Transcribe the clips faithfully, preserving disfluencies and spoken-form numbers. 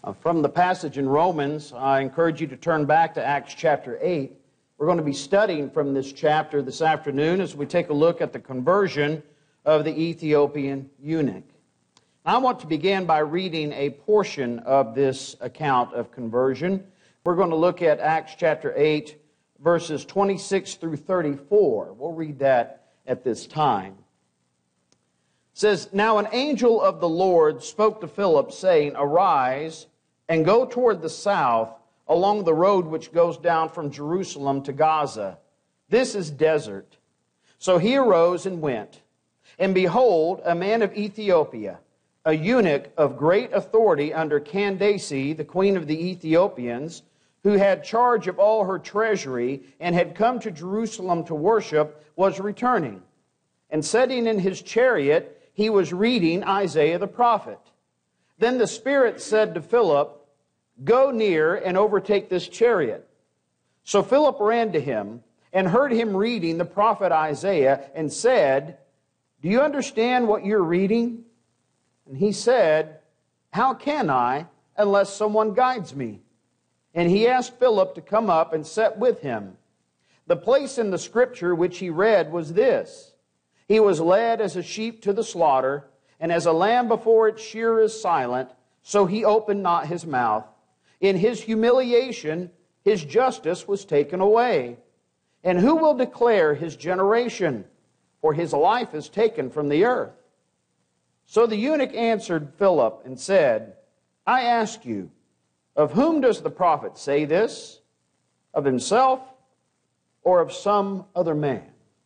Uh, from the passage in Romans, I encourage you to turn back to Acts chapter eight. We're going to be studying from this chapter this afternoon as we take a look at the conversion of the Ethiopian eunuch. I want to begin by reading a portion of this account of conversion. We're going to look at Acts chapter eight, verses twenty-six through thirty-four. We'll read that at this time. It says, "Now an angel of the Lord spoke to Philip, saying, Arise, and go toward the south, along the road which goes down from Jerusalem to Gaza. This is desert. So he arose and went. And behold, a man of Ethiopia, a eunuch of great authority under Candace, the queen of the Ethiopians, who had charge of all her treasury, and had come to Jerusalem to worship, was returning. And sitting in his chariot, he was reading Isaiah the prophet. Then the Spirit said to Philip, Go near and overtake this chariot. So Philip ran to him and heard him reading the prophet Isaiah and said, Do you understand what you're reading? And he said, How can I unless someone guides me? And he asked Philip to come up and sit with him. The place in the scripture which he read was this: He was led as a sheep to the slaughter, and as a lamb before its shearer is silent, so he opened not his mouth. In his humiliation, his justice was taken away. And who will declare his generation? For his life is taken from the earth. So the eunuch answered Philip and said, I ask you, of whom does the prophet say this? Of himself or of some other man?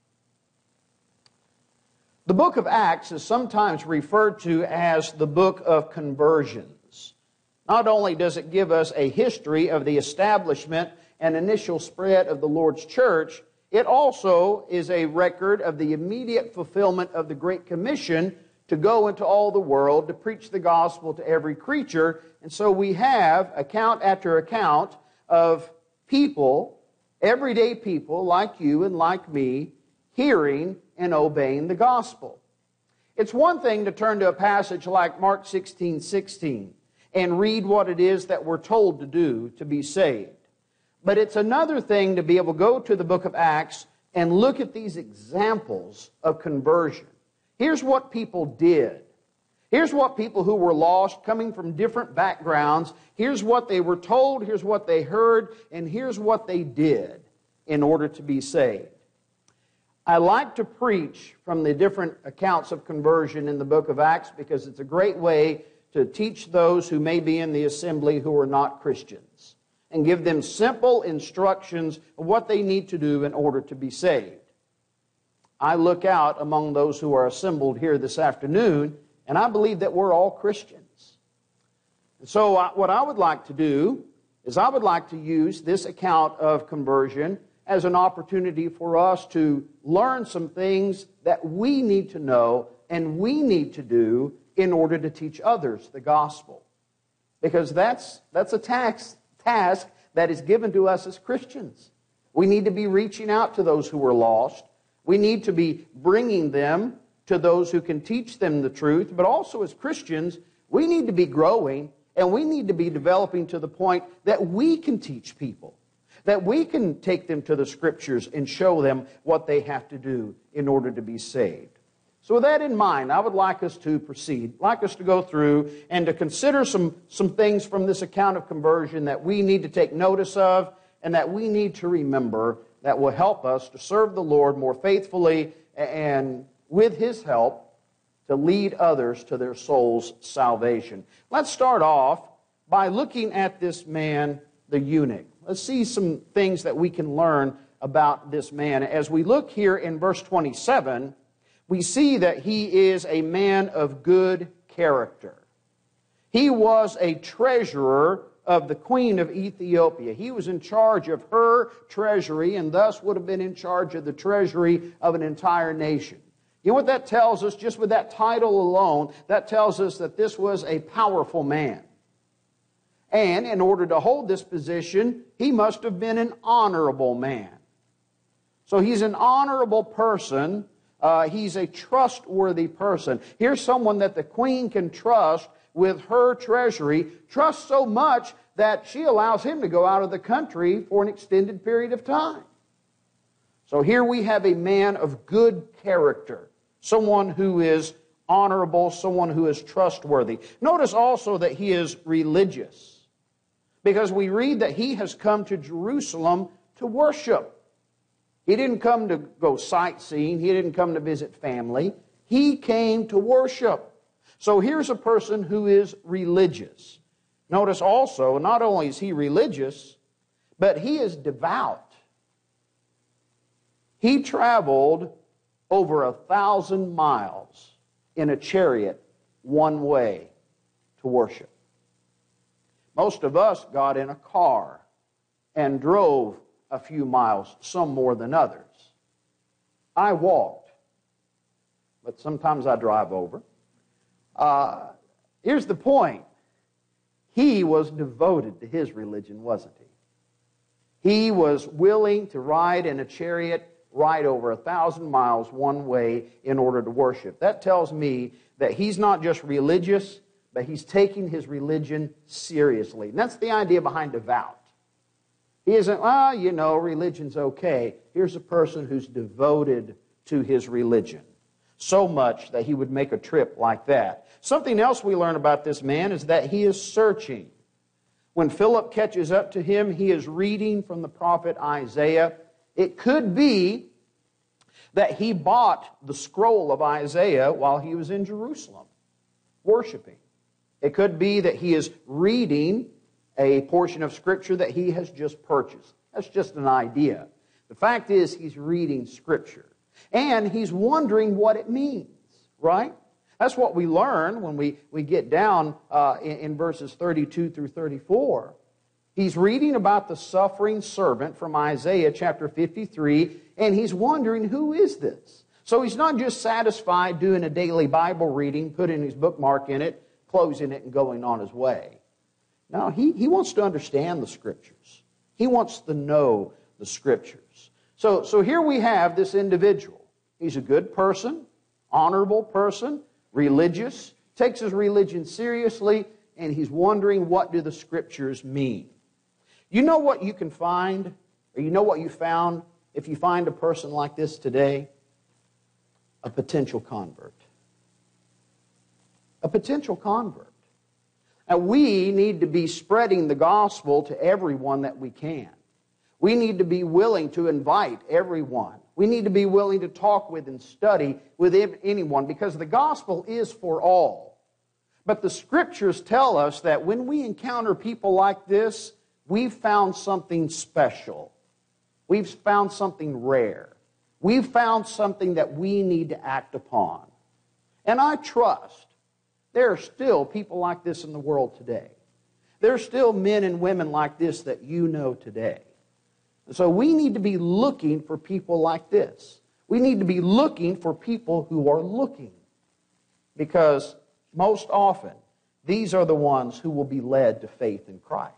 The book of Acts is sometimes referred to as the book of conversions. Not only does it give us a history of the establishment and initial spread of the Lord's church, it also is a record of the immediate fulfillment of the Great Commission to go into all the world to preach the gospel to every creature. And so we have account after account of people, everyday people like you and like me, hearing and obeying the gospel. It's one thing to turn to a passage like Mark sixteen sixteen and read what it is that we're told to do to be saved. But it's another thing to be able to go to the book of Acts and look at these examples of conversion. Here's what people did. Here's what people who were lost, coming from different backgrounds, here's what they were told, here's what they heard, and here's what they did in order to be saved. I like to preach from the different accounts of conversion in the book of Acts because it's a great way to teach those who may be in the assembly who are not Christians and give them simple instructions of what they need to do in order to be saved. I look out among those who are assembled here this afternoon, and I believe that we're all Christians. And so I, what I would like to do is I would like to use this account of conversion as an opportunity for us to learn some things that we need to know and we need to do in order to teach others the gospel. Because that's, that's a tax, task that is given to us as Christians. We need to be reaching out to those who are lost. We need to be bringing them to those who can teach them the truth. But also as Christians, we need to be growing and we need to be developing to the point that we can teach people, that we can take them to the Scriptures and show them what they have to do in order to be saved. So with that in mind, I would like us to proceed, like us to go through and to consider some, some things from this account of conversion that we need to take notice of and that we need to remember that will help us to serve the Lord more faithfully and with His help to lead others to their soul's salvation. Let's start off by looking at this man, the eunuch. Let's see some things that we can learn about this man. As we look here in verse twenty-seven, we see that he is a man of good character. He was a treasurer of the queen of Ethiopia. He was in charge of her treasury and thus would have been in charge of the treasury of an entire nation. You know what that tells us? Just with that title alone, that tells us that this was a powerful man. And in order to hold this position, he must have been an honorable man. So he's an honorable person. Uh, he's a trustworthy person. Here's someone that the queen can trust with her treasury, trusts so much that she allows him to go out of the country for an extended period of time. So here we have a man of good character, someone who is honorable, someone who is trustworthy. Notice also that he is religious, because we read that he has come to Jerusalem to worship. He didn't come to go sightseeing. He didn't come to visit family. He came to worship. So here's a person who is religious. Notice also, not only is he religious, but he is devout. He traveled over a thousand miles in a chariot one way to worship. Most of us got in a car and drove a few miles, some more than others. I walked, but sometimes I drive over. Uh, here's the point. He was devoted to his religion, wasn't he? He was willing to ride in a chariot, ride over a thousand miles one way in order to worship. That tells me that he's not just religious, but he's taking his religion seriously. And that's the idea behind devout. He isn't, well, you know, religion's okay. Here's a person who's devoted to his religion, so much that he would make a trip like that. Something else we learn about this man is that he is searching. When Philip catches up to him, he is reading from the prophet Isaiah. It could be that he bought the scroll of Isaiah while he was in Jerusalem, worshiping. It could be that he is reading a portion of Scripture that he has just purchased. That's just an idea. The fact is, he's reading Scripture. And he's wondering what it means, right? That's what we learn when we, we get down uh, in, in verses thirty-two through thirty-four. He's reading about the suffering servant from Isaiah chapter fifty-three, and he's wondering, who is this? So he's not just satisfied doing a daily Bible reading, putting his bookmark in it, closing it, and going on his way. No, he, he wants to understand the Scriptures. He wants to know the Scriptures. So, so here we have this individual. He's a good person, honorable person, religious, takes his religion seriously, and he's wondering, what do the Scriptures mean? You know what you can find, or you know what you found if you find a person like this today? A potential convert. A potential convert. And we need to be spreading the gospel to everyone that we can. We need to be willing to invite everyone. We need to be willing to talk with and study with anyone, because the gospel is for all. But the Scriptures tell us that when we encounter people like this, we've found something special. We've found something rare. We've found something that we need to act upon. And I trust there are still people like this in the world today. There are still men and women like this that you know today. And so we need to be looking for people like this. We need to be looking for people who are looking. Because most often, these are the ones who will be led to faith in Christ.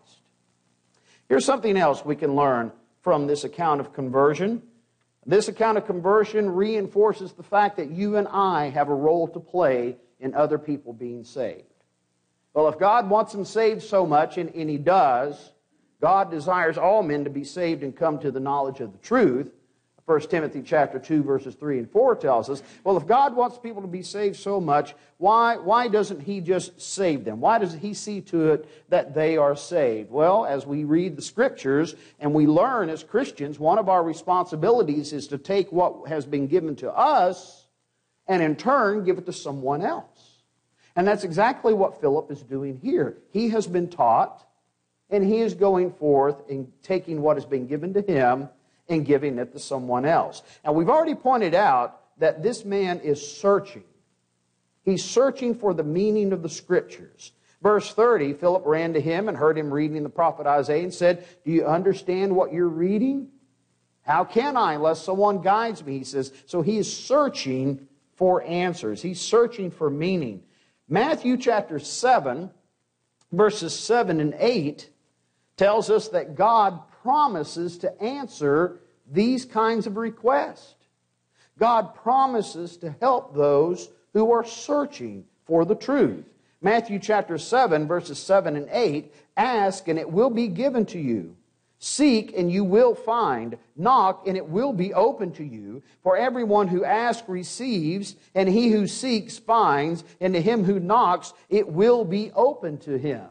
Here's something else we can learn from this account of conversion. This account of conversion reinforces the fact that you and I have a role to play in other people being saved. Well, if God wants them saved so much, and, and He does, God desires all men to be saved and come to the knowledge of the truth. First Timothy chapter two, verses three and four tells us, well, if God wants people to be saved so much, why, why doesn't He just save them? Why doesn't He see to it that they are saved? Well, as we read the Scriptures and we learn as Christians, one of our responsibilities is to take what has been given to us and in turn give it to someone else. And that's exactly what Philip is doing here. He has been taught, and he is going forth and taking what has been given to him and giving it to someone else. Now, we've already pointed out that this man is searching. He's searching for the meaning of the Scriptures. Verse thirty, Philip ran to him and heard him reading the prophet Isaiah and said, "Do you understand what you're reading?" "How can I unless someone guides me?" he says. So he is searching for answers. He's searching for meaning. Matthew chapter seven, verses seven and eight tells us that God promises to answer these kinds of requests. God promises to help those who are searching for the truth. Matthew chapter seven, verses seven and eight, ask and it will be given to you. Seek and you will find. Knock and it will be open to you. For everyone who asks receives, and he who seeks finds, and to him who knocks it will be open to him.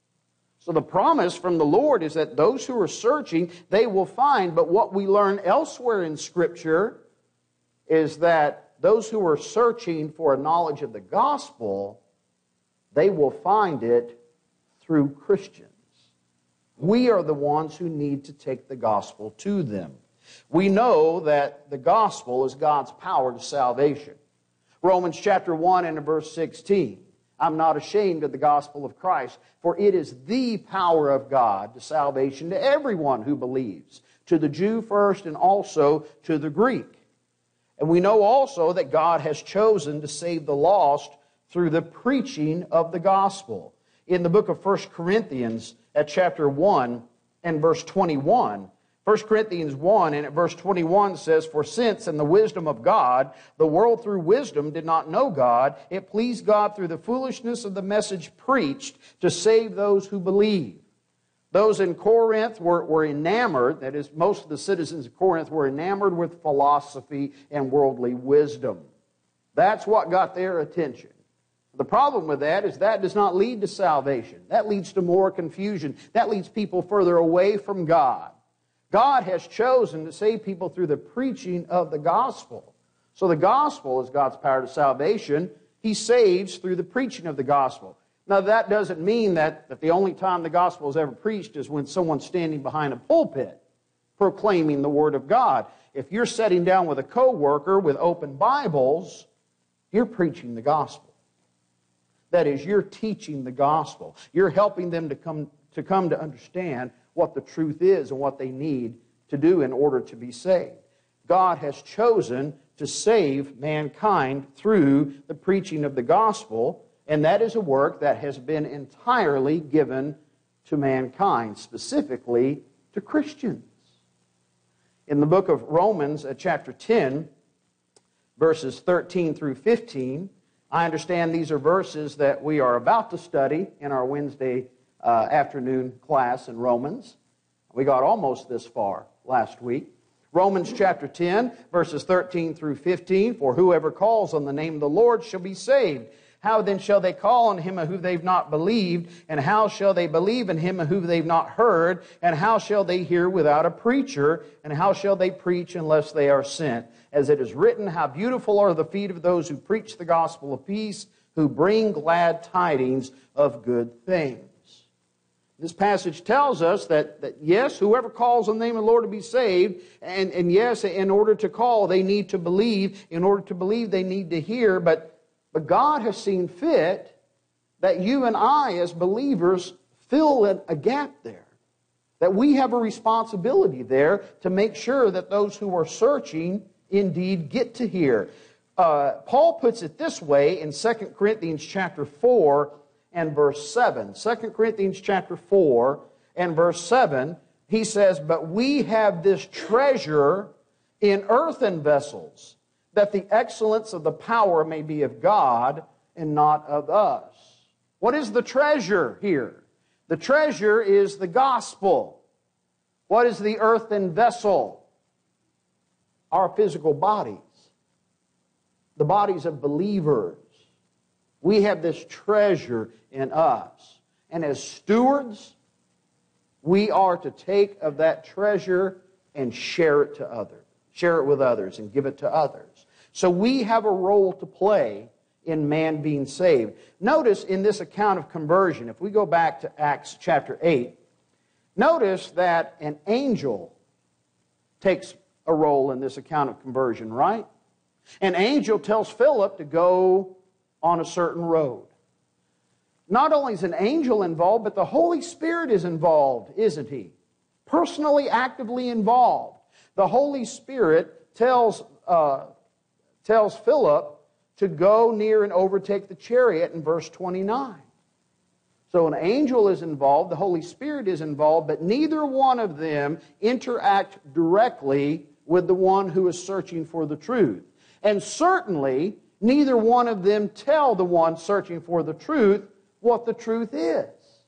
So the promise from the Lord is that those who are searching, they will find. But what we learn elsewhere in Scripture is that those who are searching for a knowledge of the gospel, they will find it through Christians. We are the ones who need to take the gospel to them. We know that the gospel is God's power to salvation. Romans chapter one and verse sixteen. I'm not ashamed of the gospel of Christ, for it is the power of God to salvation to everyone who believes, to the Jew first and also to the Greek. And we know also that God has chosen to save the lost through the preaching of the gospel. In the book of First Corinthians at chapter one and verse twenty-one, First Corinthians one and at verse twenty-one says, For since in the wisdom of God, the world through wisdom did not know God, it pleased God through the foolishness of the message preached to save those who believe. Those in Corinth were, were enamored, that is, most of the citizens of Corinth were enamored with philosophy and worldly wisdom. That's what got their attention. The problem with that is that does not lead to salvation. That leads to more confusion. That leads people further away from God. God has chosen to save people through the preaching of the gospel. So the gospel is God's power to salvation. He saves through the preaching of the gospel. Now that doesn't mean that, that the only time the gospel is ever preached is when someone's standing behind a pulpit proclaiming the word of God. If you're sitting down with a coworker with open Bibles, you're preaching the gospel. That is, you're teaching the gospel. You're helping them to come to come to understand what the truth is and what they need to do in order to be saved. God has chosen to save mankind through the preaching of the gospel, and that is a work that has been entirely given to mankind, specifically to Christians. In the book of Romans, at chapter ten, verses thirteen through fifteen, I understand these are verses that we are about to study in our Wednesday uh, afternoon class in Romans. We got almost this far last week. Romans chapter ten, verses thirteen through fifteen, For whoever calls on the name of the Lord shall be saved. How then shall they call on him who they've not believed? And how shall they believe in him who they've not heard? And how shall they hear without a preacher? And how shall they preach unless they are sent? As it is written, How beautiful are the feet of those who preach the gospel of peace, who bring glad tidings of good things. This passage tells us that, that yes, whoever calls on the name of the Lord to be saved, and, and yes, in order to call, they need to believe. In order to believe, they need to hear. But, but God has seen fit that you and I, as believers, fill a, a gap there. That we have a responsibility there to make sure that those who are searching indeed get to hear. Uh, Paul puts it this way in Second Corinthians chapter four and verse seven. Second Corinthians chapter four and verse seven, he says, But we have this treasure in earthen vessels, that the excellence of the power may be of God and not of us. What is the treasure here? The treasure is the gospel. What is the earthen vessel? Our physical bodies. The bodies of believers. We have this treasure in us. And as stewards, we are to take of that treasure and share it to others. Share it with others and give it to others. So we have a role to play in man being saved. Notice in this account of conversion, if we go back to Acts chapter eight, notice that an angel takes a role in this account of conversion, right? An angel tells Philip to go on a certain road. Not only is an angel involved, but the Holy Spirit is involved, isn't he? Personally, actively involved. The Holy Spirit tells, uh, tells Philip to go near and overtake the chariot in verse twenty-nine. So an angel is involved, the Holy Spirit is involved, but neither one of them interact directly with the one who is searching for the truth. And certainly, neither one of them tell the one searching for the truth what the truth is.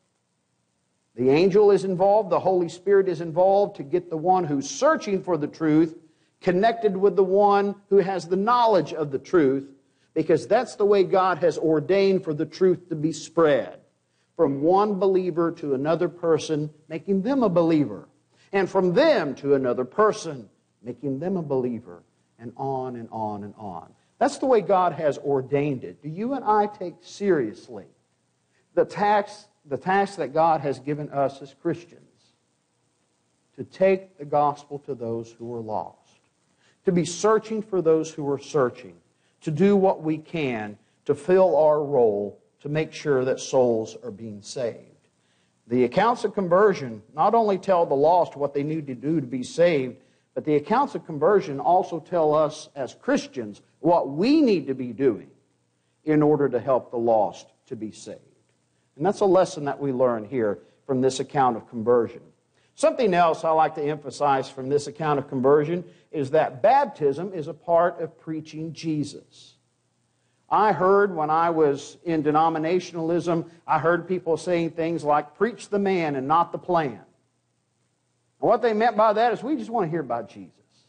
The angel is involved, the Holy Spirit is involved to get the one who's searching for the truth connected with the one who has the knowledge of the truth, because that's the way God has ordained for the truth to be spread. From one believer to another person, making them a believer. And from them to another person, making them a believer. And on and on and on. That's the way God has ordained it. Do you and I take seriously the task, the task that God has given us as Christians to take the gospel to those who are lost? To be searching for those who are searching, to do what we can to fill our role to make sure that souls are being saved. The accounts of conversion not only tell the lost what they need to do to be saved, but the accounts of conversion also tell us as Christians what we need to be doing in order to help the lost to be saved. And that's a lesson that we learn here from this account of conversion. Something else I like to emphasize from this account of conversion is that baptism is a part of preaching Jesus. I heard when I was in denominationalism, I heard people saying things like, preach the man and not the plan. And what they meant by that is we just want to hear about Jesus.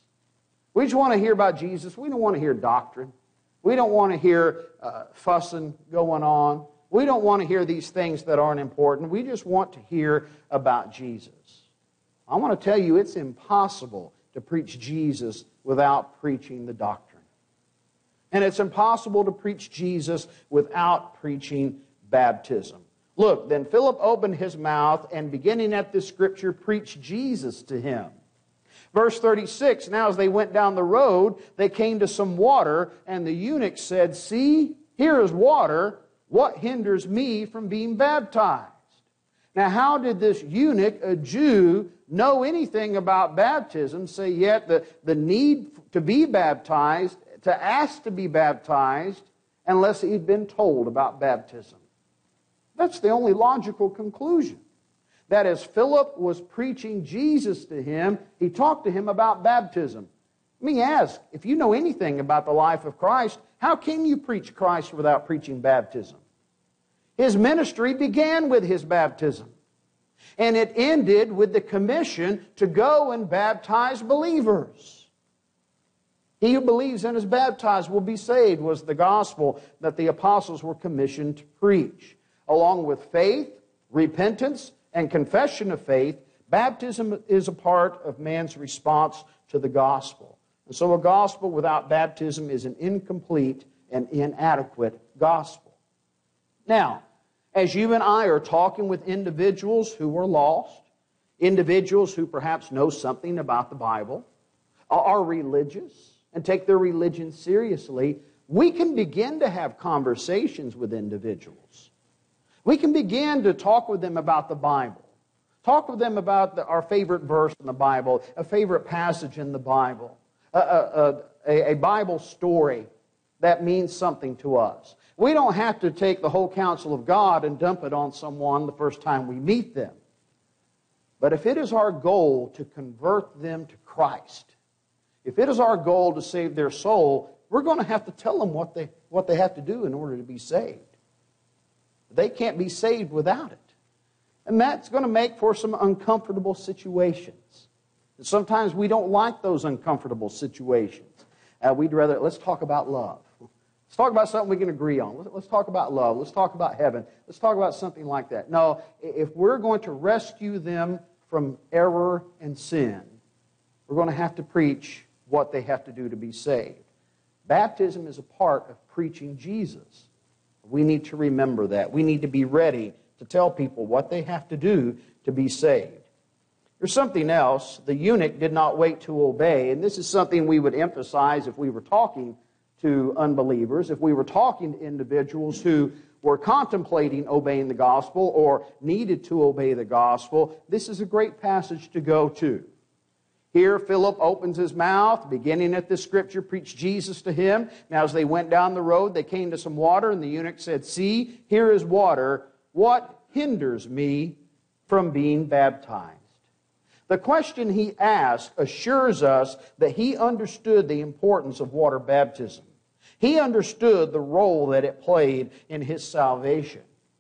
We just want to hear about Jesus. We don't want to hear doctrine. We don't want to hear uh, fussing going on. We don't want to hear these things that aren't important. We just want to hear about Jesus. I want to tell you, it's impossible to preach Jesus without preaching the doctrine. And it's impossible to preach Jesus without preaching baptism. Look, then Philip opened his mouth and beginning at this scripture, preached Jesus to him. Verse thirty-six, now as they went down the road, they came to some water, and the eunuch said, see, here is water. What hinders me from being baptized? Now, how did this eunuch, a Jew, know anything about baptism, say yet the, the need to be baptized, to ask to be baptized, unless he'd been told about baptism? That's the only logical conclusion. That as Philip was preaching Jesus to him, he talked to him about baptism. Let me ask, if you know anything about the life of Christ, how can you preach Christ without preaching baptism? His ministry began with his baptism. And it ended with the commission to go and baptize believers. He who believes and is baptized will be saved was the gospel that the apostles were commissioned to preach. Along with faith, repentance, and confession of faith, baptism is a part of man's response to the gospel. And so a gospel without baptism is an incomplete and inadequate gospel. Now, as you and I are talking with individuals who are lost, individuals who perhaps know something about the Bible, are religious, and take their religion seriously, we can begin to have conversations with individuals. We can begin to talk with them about the Bible. Talk with them about the, our favorite verse in the Bible, a favorite passage in the Bible, a, a, a, a Bible story that means something to us. We don't have to take the whole counsel of God and dump it on someone the first time we meet them. But if it is our goal to convert them to Christ, if it is our goal to save their soul, we're going to have to tell them what they, what they have to do in order to be saved. They can't be saved without it. And that's going to make for some uncomfortable situations. And sometimes we don't like those uncomfortable situations. Uh, we'd rather, let's talk about love. Let's talk about something we can agree on. Let's talk about love. Let's talk about heaven. Let's talk about something like that. No, if we're going to rescue them from error and sin, we're going to have to preach what they have to do to be saved. Baptism is a part of preaching Jesus. We need to remember that. We need to be ready to tell people what they have to do to be saved. There's something else. The eunuch did not wait to obey, and this is something we would emphasize if we were talking to unbelievers, if we were talking to individuals who were contemplating obeying the gospel or needed to obey the gospel. This is a great passage to go to. Here, Philip opens his mouth, beginning at this scripture, preached Jesus to him. Now, as they went down the road, they came to some water, and the eunuch said, see, here is water. What hinders me from being baptized? The question he asked assures us that he understood the importance of water baptism. He understood the role that it played in his salvation.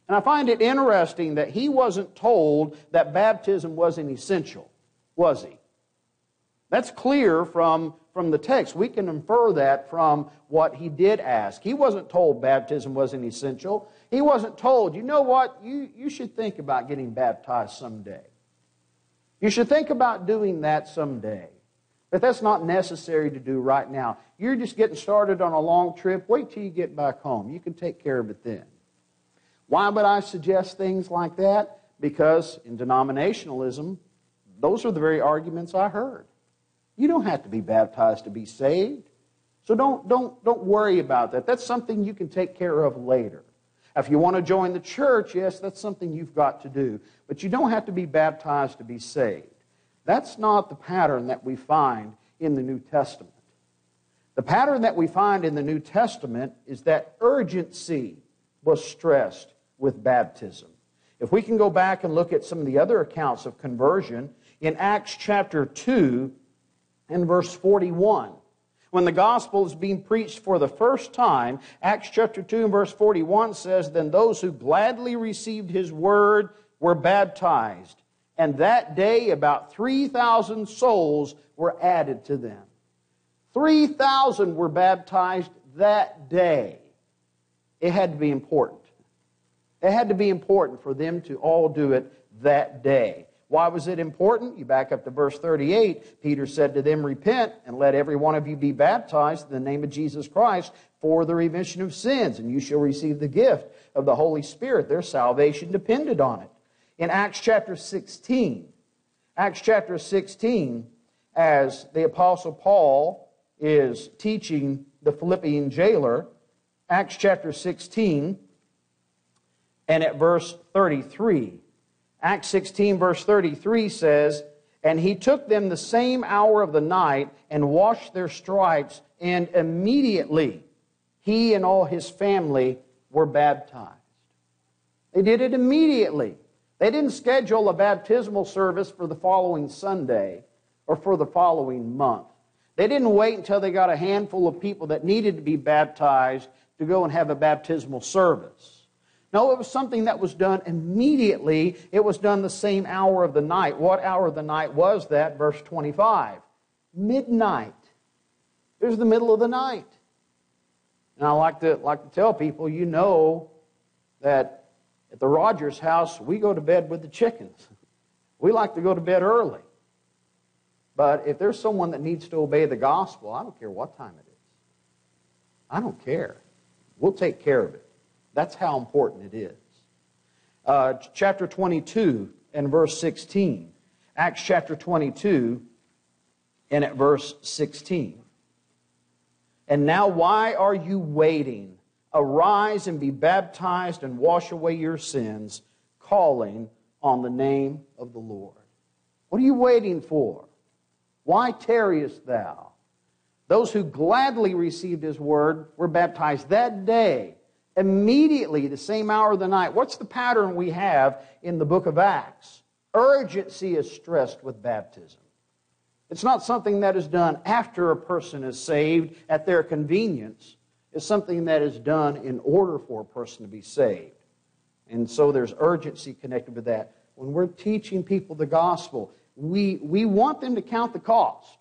And I find it interesting that he wasn't told that baptism wasn't essential, was he? That's clear from, from the text. We can infer that from what he did ask. He wasn't told baptism wasn't essential. He wasn't told, you know what, you, you should think about getting baptized someday. You should think about doing that someday. But that's not necessary to do right now. You're just getting started on a long trip. Wait till you get back home. You can take care of it then. Why would I suggest things like that? Because in denominationalism, those are the very arguments I heard. You don't have to be baptized to be saved. So don't, don't, don't worry about that. That's something you can take care of later. If you want to join the church, yes, that's something you've got to do. But you don't have to be baptized to be saved. That's not the pattern that we find in the New Testament. The pattern that we find in the New Testament is that urgency was stressed with baptism. If we can go back and look at some of the other accounts of conversion, in Acts chapter two and verse forty-one, when the gospel is being preached for the first time, Acts chapter two and verse forty-one says, "Then those who gladly received his word were baptized. And that day about three thousand souls were added to them." three thousand were baptized that day. It had to be important. It had to be important for them to all do it that day. Why was it important? You back up to verse thirty-eight. Peter said to them, "Repent, and let every one of you be baptized in the name of Jesus Christ for the remission of sins, and you shall receive the gift of the Holy Spirit." Their salvation depended on it. In Acts chapter sixteen, Acts chapter sixteen, as the Apostle Paul is teaching the Philippian jailer, Acts chapter sixteen, and at verse thirty-three. Acts sixteen, verse thirty-three says, "And he took them the same hour of the night and washed their stripes, and immediately he and all his family were baptized." They did it immediately. They didn't schedule a baptismal service for the following Sunday or for the following month. They didn't wait until they got a handful of people that needed to be baptized to go and have a baptismal service. No, it was something that was done immediately. It was done the same hour of the night. What hour of the night was that? Verse twenty-five. Midnight. It was the middle of the night. And I like to, like to tell people, you know that at the Rogers house, we go to bed with the chickens. We like to go to bed early. But if there's someone that needs to obey the gospel, I don't care what time it is. I don't care. We'll take care of it. That's how important it is. Uh, chapter twenty-two and verse sixteen. Acts chapter twenty-two and at verse sixteen. "And now why are you waiting? Arise and be baptized and wash away your sins, calling on the name of the Lord." What are you waiting for? Why tarriest thou? Those who gladly received his word were baptized that day, immediately, the same hour of the night. What's the pattern we have in the book of Acts? Urgency is stressed with baptism. It's not something that is done after a person is saved at their convenience. It's something that is done in order for a person to be saved. And so there's urgency connected with that. When we're teaching people the gospel, we, we want them to count the cost.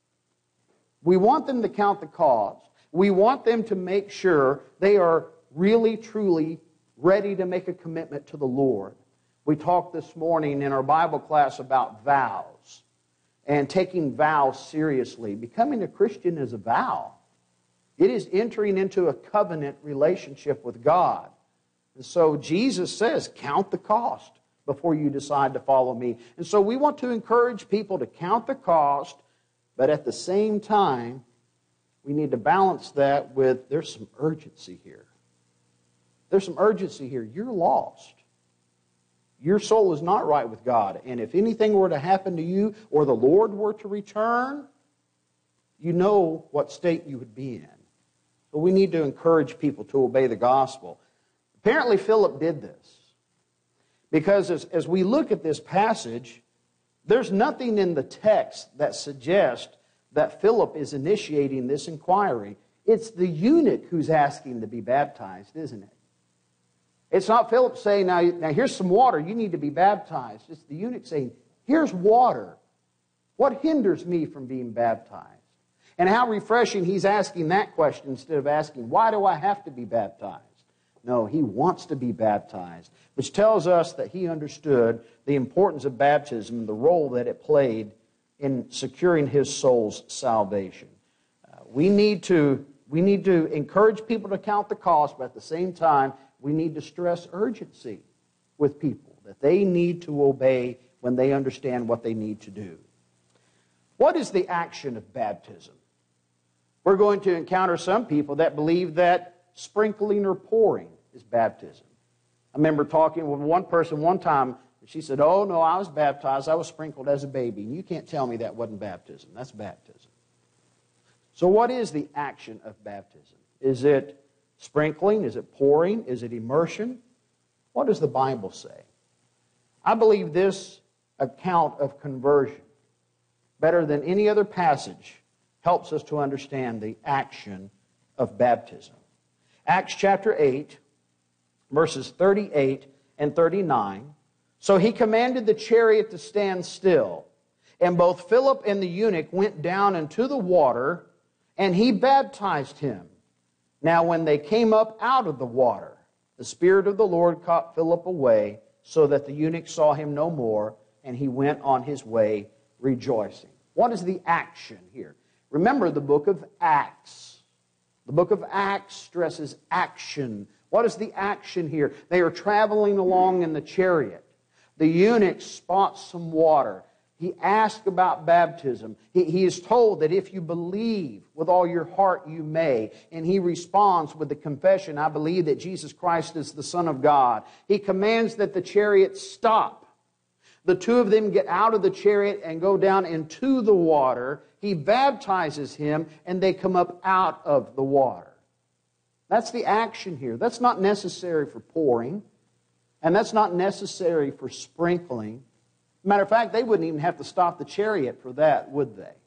We want them to count the cost. We want them to make sure they are really, truly ready to make a commitment to the Lord. We talked this morning in our Bible class about vows and taking vows seriously. Becoming a Christian is a vow. It is entering into a covenant relationship with God. And so Jesus says, count the cost before you decide to follow me. And so we want to encourage people to count the cost, but at the same time, we need to balance that with, there's some urgency here. There's some urgency here. You're lost. Your soul is not right with God. And if anything were to happen to you or the Lord were to return, you know what state you would be in. So we need to encourage people to obey the gospel. Apparently Philip did this. Because as, as we look at this passage, there's nothing in the text that suggests that Philip is initiating this inquiry. It's the eunuch who's asking to be baptized, isn't it? It's not Philip saying, now, now here's some water, you need to be baptized. It's the eunuch saying, here's water. What hinders me from being baptized? And how refreshing he's asking that question instead of asking, why do I have to be baptized? No, he wants to be baptized, which tells us that he understood the importance of baptism and the role that it played in securing his soul's salvation. Uh, we need to, we need to encourage people to count the cost, but at the same time, we need to stress urgency with people, that they need to obey when they understand what they need to do. What is the action of baptism? We're going to encounter some people that believe that sprinkling or pouring is baptism. I remember talking with one person one time, and she said, oh, no, I was baptized. I was sprinkled as a baby. And you can't tell me that wasn't baptism. That's baptism. So what is the action of baptism? Is it sprinkling? Is it pouring? Is it immersion? What does the Bible say? I believe this account of conversion, better than any other passage, helps us to understand the action of baptism. Acts chapter eight, verses thirty-eight and thirty-nine. So he commanded the chariot to stand still, and both Philip and the eunuch went down into the water, and he baptized him. Now when they came up out of the water, the Spirit of the Lord caught Philip away, so that the eunuch saw him no more, and he went on his way rejoicing. What is the action here? Remember the book of Acts. The book of Acts stresses action. What is the action here? They are traveling along in the chariot. The eunuch spots some water. He asks about baptism. He, he is told that if you believe with all your heart, you may. And he responds with the confession, I believe that Jesus Christ is the Son of God. He commands that the chariot stop. The two of them get out of the chariot and go down into the water. He baptizes him, and they come up out of the water. That's the action here. That's not necessary for pouring, and that's not necessary for sprinkling. Matter of fact, they wouldn't even have to stop the chariot for that, would they?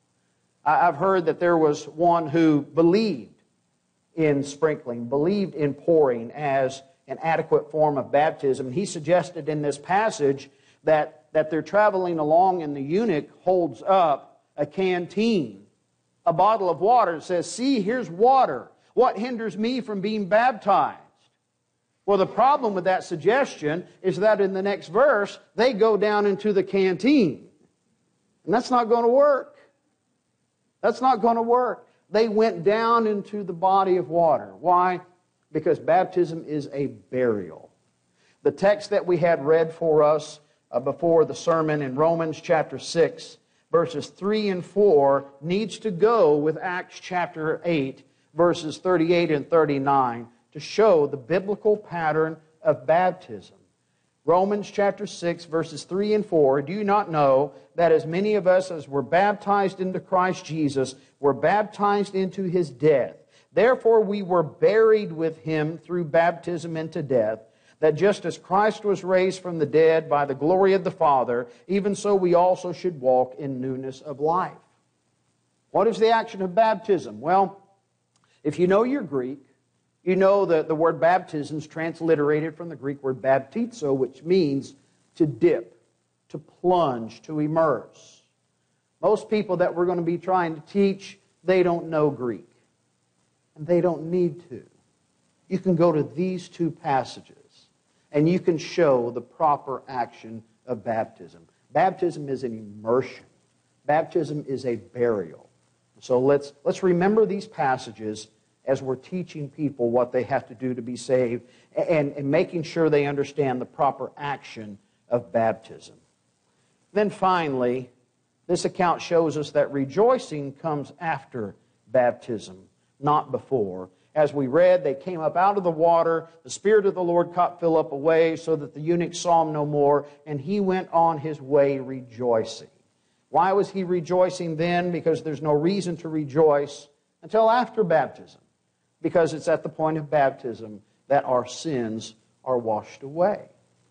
I've heard that there was one who believed in sprinkling, believed in pouring as an adequate form of baptism. He suggested in this passage that, that they're traveling along, and the eunuch holds up a canteen, a bottle of water, and says, see, here's water. What hinders me from being baptized? Well, the problem with that suggestion is that in the next verse, they go down into the canteen. And that's not going to work. That's not going to work. They went down into the body of water. Why? Because baptism is a burial. The text that we had read for us uh, before the sermon in Romans chapter six, verses three and four, needs to go with Acts chapter eight, verses thirty-eight and thirty-nine, to show the biblical pattern of baptism. Romans chapter six, verses three and four, do you not know that as many of us as were baptized into Christ Jesus were baptized into his death? Therefore we were buried with him through baptism into death, that just as Christ was raised from the dead by the glory of the Father, even so we also should walk in newness of life. What is the action of baptism? Well, if you know your Greek, you know that the word baptism is transliterated from the Greek word baptizo, which means to dip, to plunge, to immerse. Most people that we're going to be trying to teach, they don't know Greek. And they don't need to. You can go to these two passages, and you can show the proper action of baptism. Baptism is an immersion. Baptism is a burial. So let's, let's remember these passages as we're teaching people what they have to do to be saved, and, and making sure they understand the proper action of baptism. Then finally, this account shows us that rejoicing comes after baptism, not before. As we read, they came up out of the water, the Spirit of the Lord caught Philip away, so that the eunuch saw him no more, and he went on his way rejoicing. Why was he rejoicing then? Because there's no reason to rejoice until after baptism. Because it's at the point of baptism that our sins are washed away.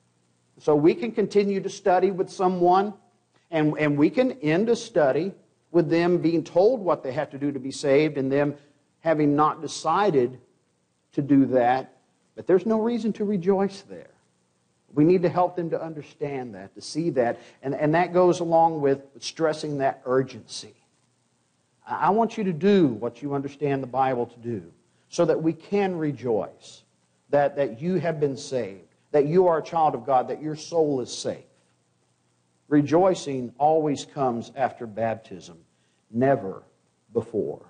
So we can continue to study with someone, and, and we can end a study with them being told what they have to do to be saved, and them having not decided to do that. But there's no reason to rejoice there. We need to help them to understand that, to see that, and, and that goes along with stressing that urgency. I want you to do what you understand the Bible to do so that we can rejoice that, that you have been saved, that you are a child of God, that your soul is safe. Rejoicing always comes after baptism, never before.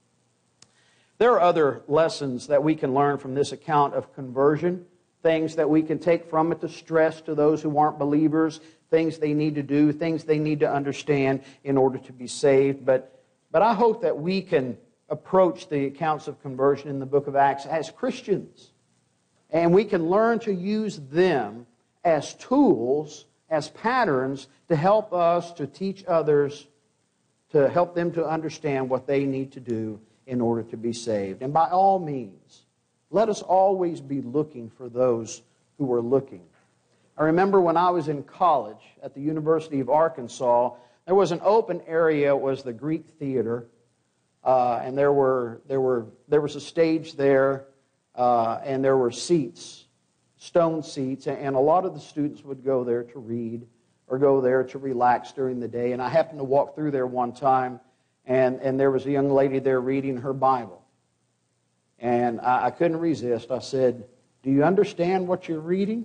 There are other lessons that we can learn from this account of conversion, things that we can take from it to stress to those who aren't believers, things they need to do, things they need to understand in order to be saved. But, but I hope that we can approach the accounts of conversion in the book of Acts as Christians. And we can learn to use them as tools, as patterns to help us to teach others, to help them to understand what they need to do in order to be saved. And by all means, let us always be looking for those who are looking. I remember when I was in college at the University of Arkansas, there was an open area. It was the Greek Theater, uh, and there were there were there was a stage there, uh, and there were seats, stone seats, and a lot of the students would go there to read or go there to relax during the day. And I happened to walk through there one time, and and there was a young lady there reading her Bible. And I, I couldn't resist. I said, "Do you understand what you're reading?"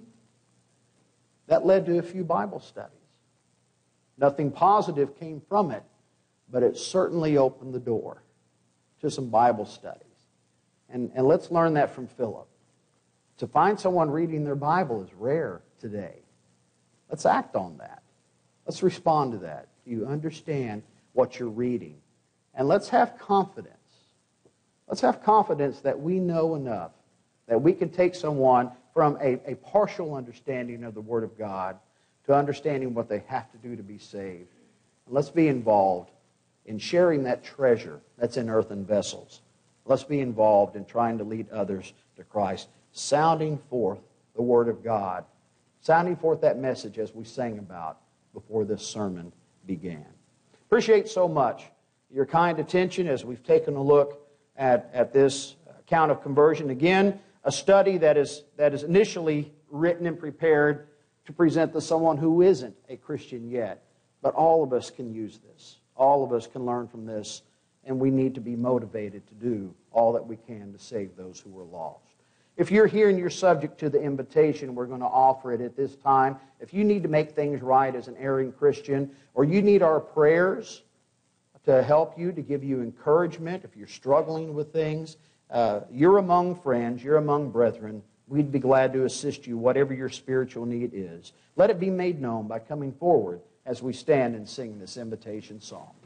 That led to a few Bible studies. Nothing positive came from it, but it certainly opened the door to some Bible studies. And, and let's learn that from Philip. To find someone reading their Bible is rare today. Let's act on that. Let's respond to that. Do you understand what you're reading? And let's have confidence. Let's have confidence that we know enough, that we can take someone from a, a partial understanding of the Word of God to understanding what they have to do to be saved. And let's be involved in sharing that treasure that's in earthen vessels. Let's be involved in trying to lead others to Christ, sounding forth the Word of God, sounding forth that message as we sang about before this sermon began. Appreciate so much your kind attention as we've taken a look At, at this account of conversion. Again, a study that is, that is initially written and prepared to present to someone who isn't a Christian yet. But all of us can use this. All of us can learn from this, and we need to be motivated to do all that we can to save those who are lost. If you're here and you're subject to the invitation, we're going to offer it at this time. If you need to make things right as an erring Christian, or you need our prayers to help you, to give you encouragement if you're struggling with things, uh, you're among friends, you're among brethren. We'd be glad to assist you, whatever your spiritual need is. Let it be made known by coming forward as we stand and sing this invitation song.